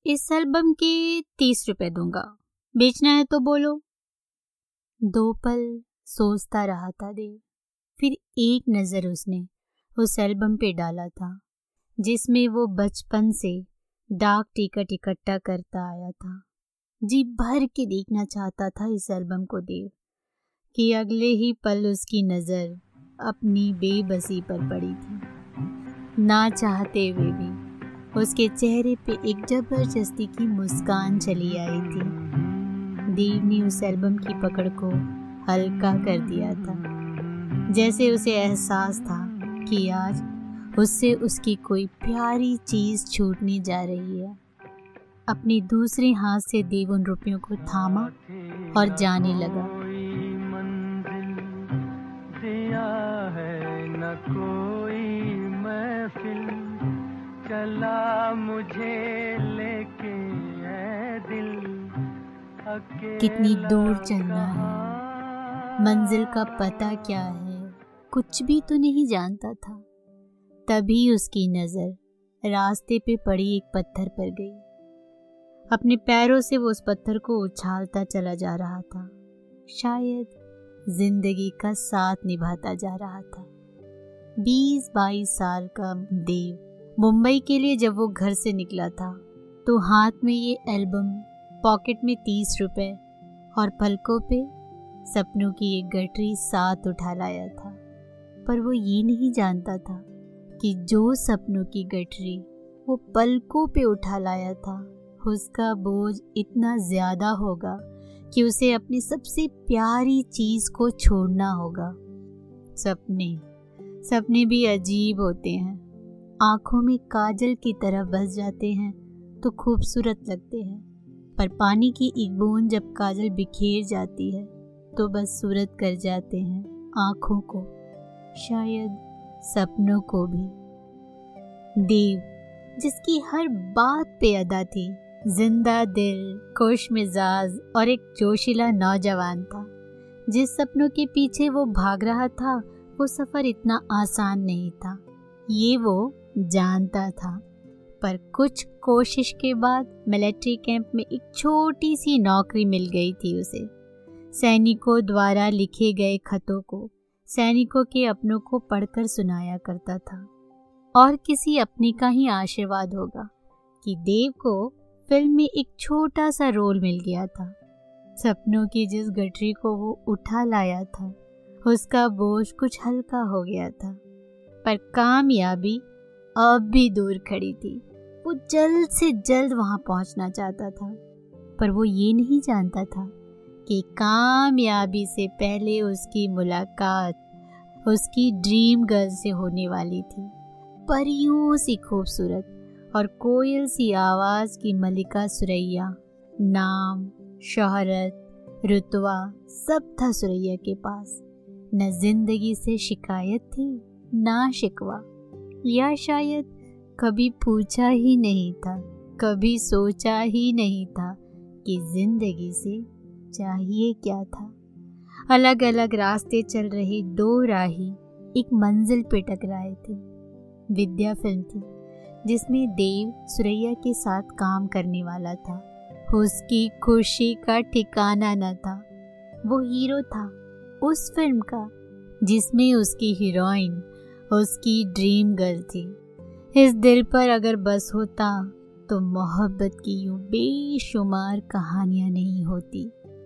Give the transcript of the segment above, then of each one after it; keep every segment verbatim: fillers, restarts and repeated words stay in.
इस एल्बम के तीस रुपए दूंगा, बेचना है तो बोलो। दो पल सोचता रहा था देव। फिर एक नज़र उसने उस एल्बम पे डाला था जिसमें वो बचपन से डाक टिकट इकट्ठा करता आया था। जी भर के देखना चाहता था इस एल्बम को देव कि अगले ही पल उसकी नज़र अपनी बेबसी पर पड़ी थी। ना चाहते हुए भी उसके चेहरे पे एक जबरदस्ती की मुस्कान चली आई थी। देव ने उस एल्बम की पकड़ को हल्का कर दिया था, जैसे उसे एहसास था कि आज उससे उसकी कोई प्यारी चीज़ छूटने जा रही है। अपने दूसरे हाथ से देव उन रुपयों को थामा और जाने लगा। चला मुझे लेके ऐ दिल, कितनी दूर चलना है, मंजिल का पता क्या है, कुछ भी तो नहीं जानता था। तभी उसकी नज़र रास्ते पे पड़ी एक पत्थर पर गई। अपने पैरों से वो उस पत्थर को उछालता चला जा रहा था, शायद जिंदगी का साथ निभाता जा रहा था। बीस बाईस साल का देव मुंबई के लिए जब वो घर से निकला था तो हाथ में ये एल्बम, पॉकेट में तीस रुपए और पलकों पे सपनों की एक गठरी साथ उठा लाया था। पर वो ये नहीं जानता था कि जो सपनों की गठरी वो पलकों पे उठा लाया था, उसका बोझ इतना ज़्यादा होगा कि उसे अपनी सबसे प्यारी चीज़ को छोड़ना होगा। सपने सपने भी अजीब होते हैं। आँखों में काजल की तरह बस जाते हैं तो खूबसूरत लगते हैं, पर पानी की एक बूंद जब काजल बिखेर जाती है तो बस सूरत कर जाते हैं आँखों को, शायद सपनों को भी। देव, जिसकी हर बात पे अदा थी, जिंदा दिल, खुश मिजाज और एक जोशीला नौजवान था। जिस सपनों के पीछे वो भाग रहा था वो सफ़र इतना आसान नहीं था, ये वो जानता था। पर कुछ कोशिश के बाद मिलिट्री कैंप में एक छोटी सी नौकरी मिल गई थी उसे। सैनिकों द्वारा लिखे गए खतों को सैनिकों के अपनों को पढ़कर सुनाया करता था, और किसी अपने का ही आशीर्वाद होगा कि देव को फिल्म में एक छोटा सा रोल मिल गया था। सपनों की जिस गठरी को वो उठा लाया था उसका बोझ कुछ हल्का हो गया था, पर कामयाबी अब भी दूर खड़ी थी। वो जल्द से जल्द वहां पहुंचना चाहता था, पर वो ये नहीं जानता था कि कामयाबी से पहले उसकी मुलाकात उसकी ड्रीम गर्ल से होने वाली थी। परियों सी खूबसूरत और कोयल सी आवाज़ की मलिका सुरैया। नाम, शोहरत, रुतबा सब था सुरैया के पास। न जिंदगी से शिकायत थी ना शिकवा, या शायद कभी पूछा ही नहीं था, कभी सोचा ही नहीं था कि जिंदगी से चाहिए क्या था। अलग अलग रास्ते चल रहे दो राही एक मंजिल पे टकराए थे। विद्या फिल्म थी जिसमें देव सुरैया के साथ काम करने वाला था। उसकी खुशी का ठिकाना न था। वो हीरो था उस फिल्म का जिसमें उसकी हीरोइन उसकी ड्रीम गर्ल थी। इस दिल पर अगर बस होता तो मोहब्बत की यूं बेशुमार कहानियां नहीं होती।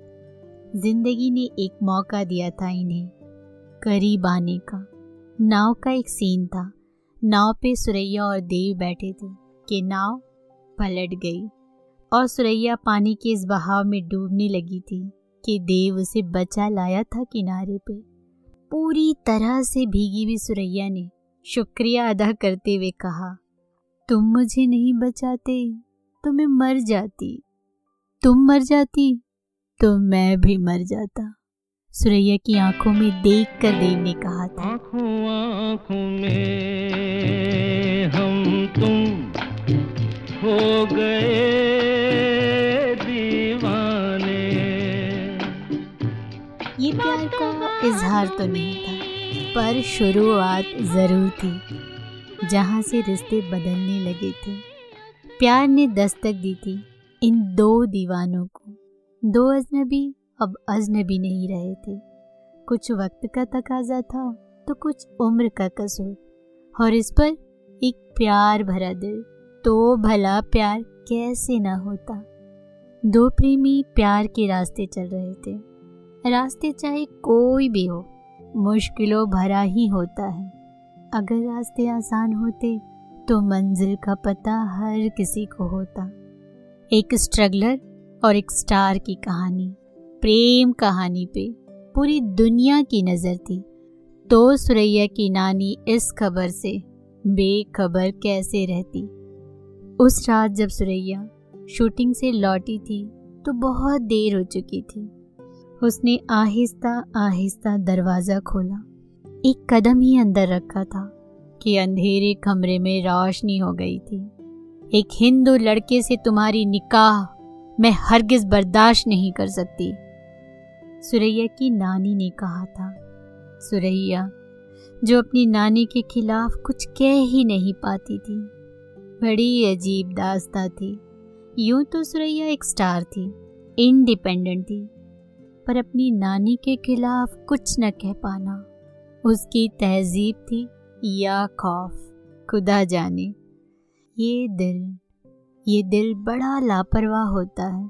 जिंदगी ने एक मौका दिया था इन्हें करीब आने का। नाव का एक सीन था। नाव पे सुरैया और देव बैठे थे कि नाव पलट गई और सुरैया पानी के इस बहाव में डूबने लगी थी कि देव उसे बचा लाया था किनारे पे। पूरी तरह से भीगी हुई सुरैया ने शुक्रिया अदा करते हुए कहा, तुम मुझे नहीं बचाते तो मैं मर जाती, तुम मर जाती तो मैं भी मर जाता। सुरैया की आंखों में देख कर देव ने कहा था, आंखों आंखों में हम तुम हो गए दीवाने। ये प्यार का इजहार तो नहीं था, पर शुरुआत जरूर थी जहाँ से रिश्ते बदलने लगे थे। प्यार ने दस्तक दी थी इन दो दीवानों को। दो अजनबी अब अजनबी नहीं रहे थे। कुछ वक्त का तकाजा था तो कुछ उम्र का कसूर, और इस पर एक प्यार भरा दिल। तो भला प्यार कैसे ना होता। दो प्रेमी प्यार के रास्ते चल रहे थे। रास्ते चाहे कोई भी हो, मुश्किलों भरा ही होता है। अगर रास्ते आसान होते तो मंजिल का पता हर किसी को होता। एक स्ट्रगलर और एक स्टार की कहानी, प्रेम कहानी पे पूरी दुनिया की नज़र थी। तो सुरैया की नानी इस खबर से बेखबर कैसे रहती। उस रात जब सुरैया शूटिंग से लौटी थी तो बहुत देर हो चुकी थी। उसने आहिस्ता आहिस्ता दरवाज़ा खोला। एक कदम ही अंदर रखा था कि अंधेरे कमरे में रोशनी हो गई थी। एक हिंदू लड़के से तुम्हारी निकाह मैं हरगिज़ बर्दाश्त नहीं कर सकती, सुरैया की नानी ने कहा था। सुरैया जो अपनी नानी के खिलाफ कुछ कह ही नहीं पाती थी। बड़ी अजीब दास्तां थी। यूं तो सुरैया एक स्टार थी, इंडिपेंडेंट थी, पर अपनी नानी के खिलाफ कुछ न कह पाना उसकी तहजीब थी या खौफ, खुदा जाने। ये दिल ये दिल बड़ा लापरवाह होता है।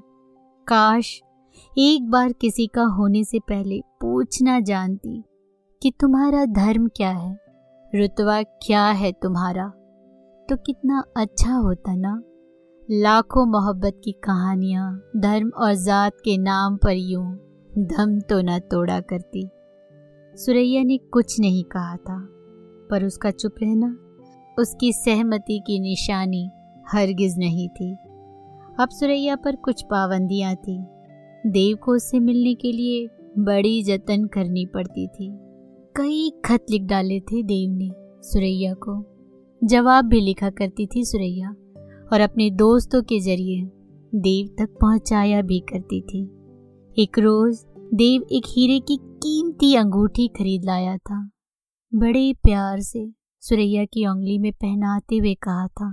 काश एक बार किसी का होने से पहले पूछना जानती कि तुम्हारा धर्म क्या है, रुतबा क्या है तुम्हारा, तो कितना अच्छा होता ना। लाखों मोहब्बत की कहानियाँ धर्म और ज़ात के नाम पर यूं दम तो न तोड़ा करती। सुरैया ने कुछ नहीं कहा था, पर उसका चुप रहना उसकी सहमति की निशानी हरगिज़ नहीं थी। अब सुरैया पर कुछ पाबंदियाँ थी। देव को उससे मिलने के लिए बड़ी जतन करनी पड़ती थी। कई खत लिख डाले थे देव ने सुरैया को। जवाब भी लिखा करती थी सुरैया, और अपने दोस्तों के जरिए देव तक पहुंचाया भी करती थी। एक रोज़ देव एक हीरे की कीमती अंगूठी खरीद लाया था। बड़े प्यार से सुरैया की उंगली में पहनाते हुए कहा था,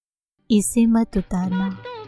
इसे मत उतारना।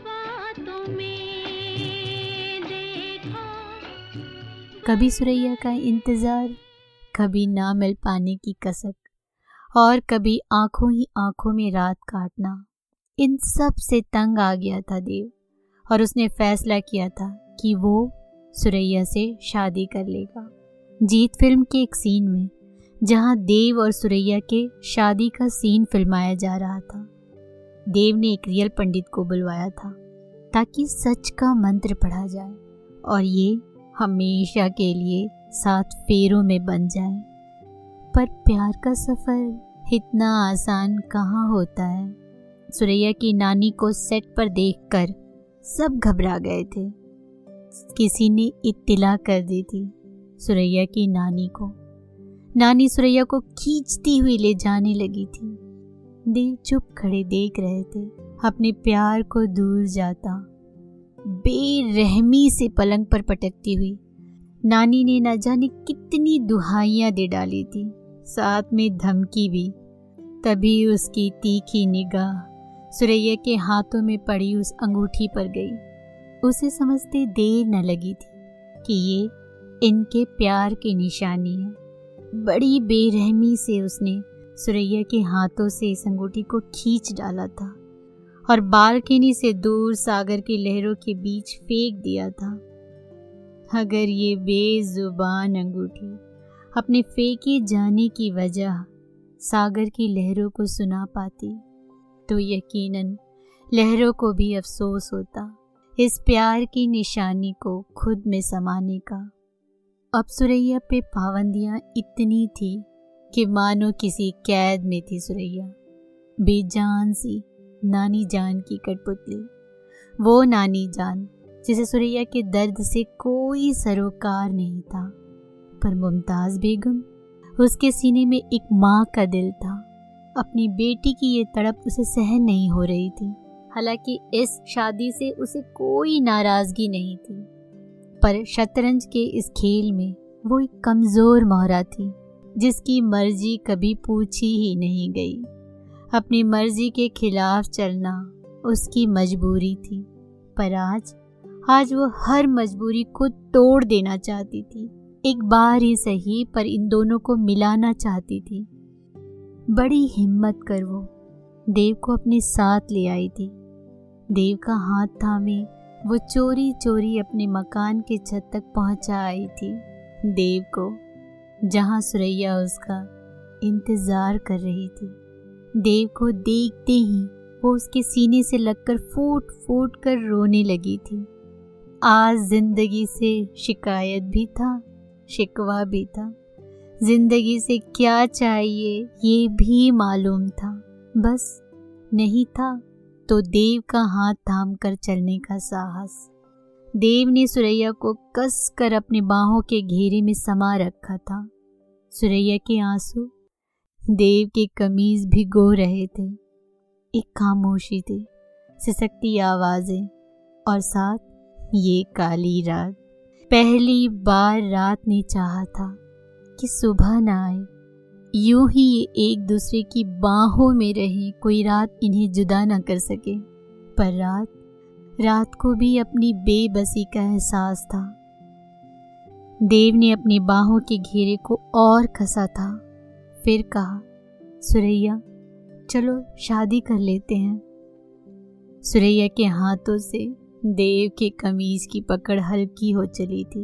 कभी सुरैया का इंतज़ार, कभी ना मिल पाने की कसक, और कभी आंखों ही आंखों में रात काटना, इन सब से तंग आ गया था देव, और उसने फैसला किया था कि वो सुरैया से शादी कर लेगा। जीत फिल्म के एक सीन में, जहां देव और सुरैया के शादी का सीन फिल्माया जा रहा था, देव ने एक रियल पंडित को बुलवाया था ताकि सच का मंत्र पढ़ा जाए और ये हमेशा के लिए सात फेरों में बन जाए। पर प्यार का सफ़र इतना आसान कहाँ होता है। सुरैया की नानी को सेट पर देखकर सब घबरा गए थे। किसी ने इत्तिला कर दी थी सुरैया की नानी को। नानी सुरैया को खींचती हुई ले जाने लगी थी। देव चुप खड़े देख रहे थे अपने प्यार को दूर जाता, बेरहमी से पलंग पर पटकती हुई। नानी ने न जाने कितनी दुहाइयाँ दे डाली थी, साथ में धमकी भी। तभी उसकी तीखी निगाह सुरैया के हाथों में पड़ी उस अंगूठी पर गई। उसे समझते देर न लगी थी कि ये इनके प्यार की निशानी है। बड़ी बेरहमी से उसने सुरैया के हाथों से इस अंगूठी को खींच डाला था और बालकनी से दूर सागर की लहरों के बीच फेंक दिया था। अगर ये बेजुबान अंगूठी अपने फेंके जाने की वजह सागर की लहरों को सुना पाती तो यकीनन लहरों को भी अफसोस होता इस प्यार की निशानी को खुद में समाने का। अब सुरैया पे पाबंदियां इतनी थी कि मानो किसी कैद में थी सुरैया, बेजान सी नानी जान की कठपुतली। वो नानी जान जिसे सुरैया के दर्द से कोई सरोकार नहीं था, पर मुमताज़ बेगम, उसके सीने में एक माँ का दिल था। अपनी बेटी की ये तड़प उसे सहन नहीं हो रही थी। हालांकि इस शादी से उसे कोई नाराज़गी नहीं थी, पर शतरंज के इस खेल में वो एक कमज़ोर मोहरा थी जिसकी मर्जी कभी पूछी ही नहीं गई। अपनी मर्जी के खिलाफ चलना उसकी मजबूरी थी, पर आज आज वो हर मजबूरी को तोड़ देना चाहती थी। एक बार ही सही, पर इन दोनों को मिलाना चाहती थी। बड़ी हिम्मत कर वो देव को अपने साथ ले आई थी। देव का हाथ थामे वो चोरी चोरी अपने मकान के छत तक पहुंचा आई थी। देव को, जहां सुरैया उसका इंतजार कर रही थी। देव को देखते ही वो उसके सीने से लगकर फूट फूट कर रोने लगी थी। आज जिंदगी से शिकायत भी था, शिकवा भी था। जिंदगी से क्या चाहिए ये भी मालूम था, बस नहीं था तो देव का हाथ थाम कर चलने का साहस। देव ने सुरैया को कस कर अपने बाहों के घेरे में समा रखा था। सुरैया के आंसू देव के कमीज भिगो रहे थे। एक खामोशी थी, सिसकती आवाजें और साथ ये काली रात। पहली बार रात ने चाहा था कि सुबह न आए, यूं ही ये एक दूसरे की बाहों में रहे, कोई रात इन्हें जुदा न कर सके। पर रात रात को भी अपनी बेबसी का एहसास था। देव ने अपनी बाहों के घेरे को और कसा था, फिर कहा, सुरैया चलो शादी कर लेते हैं। सुरैया के हाथों से देव के कमीज की पकड़ हल्की हो चली थी।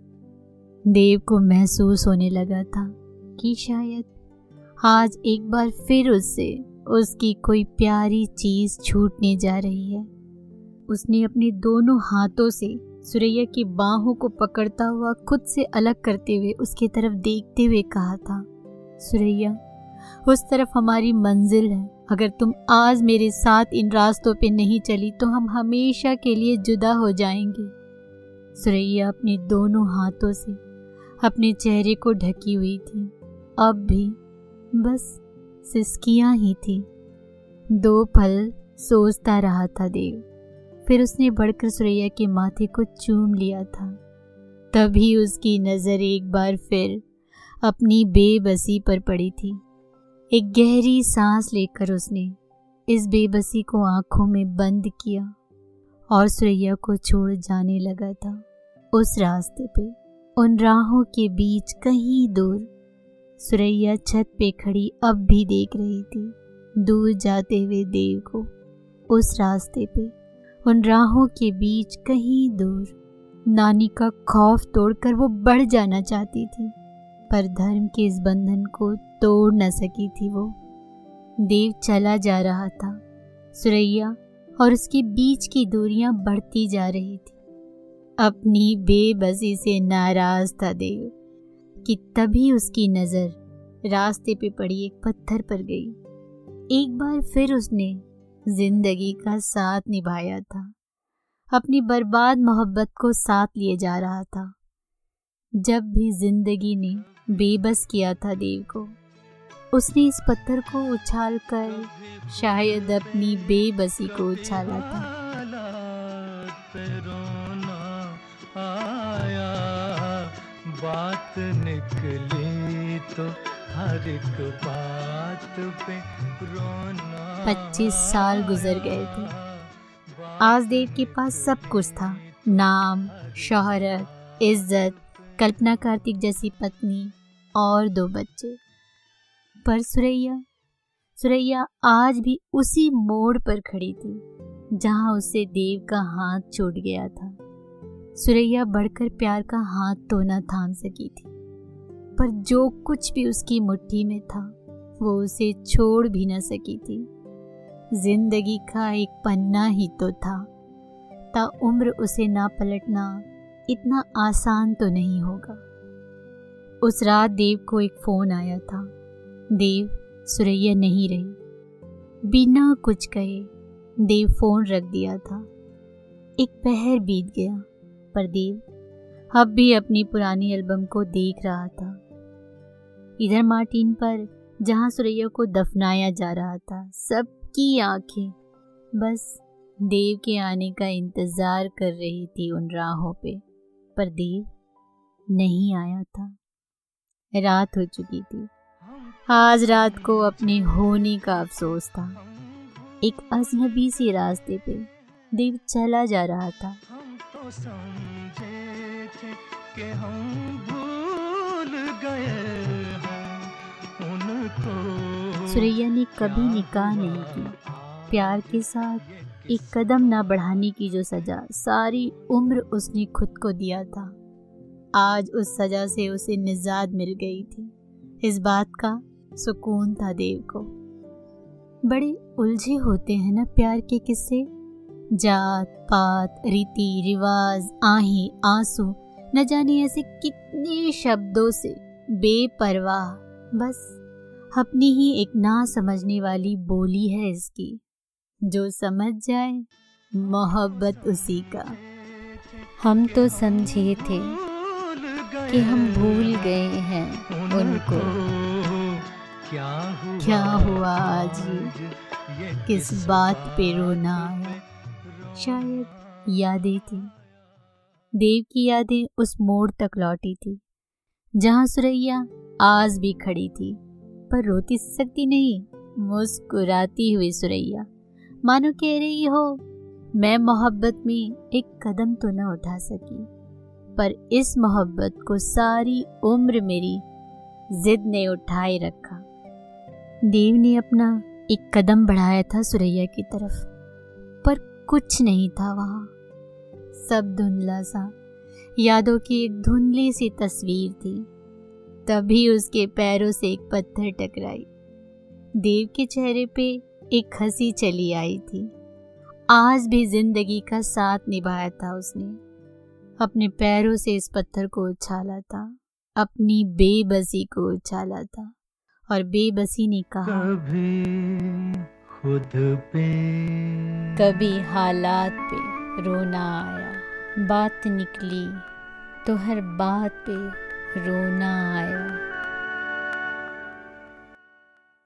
देव को महसूस होने लगा था कि शायद आज एक बार फिर उससे उसकी कोई प्यारी चीज छूटने जा रही है। उसने अपने दोनों हाथों से सुरैया की बाहों को पकड़ता हुआ खुद से अलग करते हुए उसकी तरफ देखते हुए कहा था, सुरैया उस तरफ हमारी मंजिल है। अगर तुम आज मेरे साथ इन रास्तों पे नहीं चली तो हम हमेशा के लिए जुदा हो जाएंगे। सुरैया अपने दोनों हाथों से अपने चेहरे को ढकी हुई थी। अब भी बस सिसकियां ही थी। दो पल सोचता रहा था देव, फिर उसने बढ़कर सुरैया के माथे को चूम लिया था। तभी उसकी नज़र एक बार फिर अपनी बेबसी पर पड़ी थी। एक गहरी सांस लेकर उसने इस बेबसी को आंखों में बंद किया और सुरैया को छोड़ जाने लगा था। उस रास्ते पे, उन राहों के बीच कहीं दूर, सुरैया छत पे खड़ी अब भी देख रही थी दूर जाते हुए देव को। उस रास्ते पे, उन राहों के बीच कहीं दूर, नानी का खौफ तोड़कर वो बढ़ जाना चाहती थी, पर धर्म के इस बंधन को तोड़ न सकी थी वो। देव चला जा रहा था, सुरैया और उसके बीच की दूरियां बढ़ती जा रही थी। अपनी बेबसी से नाराज था देव कि तभी उसकी नज़र रास्ते पे पड़ी एक पत्थर पर गई। एक बार फिर उसने जिंदगी का साथ निभाया था, अपनी बर्बाद मोहब्बत को साथ लिए जा रहा था। जब भी जिंदगी ने बेबस किया था देव को, उसने इस पत्थर को उछालकर शायद अपनी बेबसी को उछाला था। आया बात निकली तो हर एक बात पे रोना। पच्चीस साल गुजर गए थे। आज देव के पास सब कुछ था, नाम, शोहरत, इज्जत, कल्पना कार्तिक जैसी पत्नी और दो बच्चे। पर सुरैया सुरैया आज भी उसी मोड़ पर खड़ी थी जहां उससे देव का हाथ छूट गया था। सुरैया बढ़कर प्यार का हाथ तो न थाम सकी थी, पर जो कुछ भी उसकी मुट्ठी में था वो उसे छोड़ भी न सकी थी। जिंदगी का एक पन्ना ही तो था, ता उम्र उसे ना पलटना इतना आसान तो नहीं होगा। उस रात देव को एक फोन आया था। देव, सुरैया नहीं रही। बिना कुछ कहे देव फोन रख दिया था। एक पहर बीत गया, पर देव अब भी अपनी पुरानी एल्बम को देख रहा था। इधर मार्टिन पर, जहां सुरैया को दफनाया जा रहा था, सबकी आंखें बस देव के आने का इंतजार कर रही थी उन राहों पे, पर देव नहीं आया था। रात हो चुकी थी। आज रात को अपने होने का अफसोस था। एक अजनबी सी रास्ते पे देव चला जा रहा था। हम तो समझे थे कि हम भूल गए हैं उनको। सुरैया ने कभी निकाह नहीं की। प्यार के साथ एक कदम ना बढ़ाने की जो सजा सारी उम्र उसने खुद को दिया था, आज उस सजा से उसे निजात मिल गई थी। इस बात का सुकून था देव को। बड़े उलझे होते हैं ना प्यार के किस्से, जात पात, रीति रिवाज, आहें आंसू, न जाने ऐसे कितने शब्दों से बेपरवाह, बस अपनी ही एक ना समझने वाली बोली है इसकी। जो समझ जाए मोहब्बत उसी का। हम तो समझे थे कि हम भूल गए हैं उनको। क्या हुआ, क्या हुआ आज ये, किस बात पे रोना आया। शायद यादें थी। देव की यादें उस मोड़ तक लौटी थी जहां सुरैया आज भी खड़ी थी, पर रोती सकती नहीं। मुस्कुराती हुई सुरैया मानो कह रही हो, मैं मोहब्बत में एक कदम तो न उठा सकी, पर इस मोहब्बत को सारी उम्र मेरी जिद ने उठाए रखा। देव ने अपना एक कदम बढ़ाया था सुरैया की तरफ, पर कुछ नहीं था वहां। सब धुंधला सा, यादों की एक धुंधली सी तस्वीर थी। तभी उसके पैरों से एक पत्थर टकराई। देव के चेहरे पे एक हंसी चली आई थी। आज भी जिंदगी का साथ निभाया था उसने। अपने पैरों से इस पत्थर को उछाला था, अपनी बेबसी को उछाला था, और बेबसी ने कहा, कभी खुद पे, कभी हालात पे रोना आया। बात निकली तो हर बात पे रोना आया।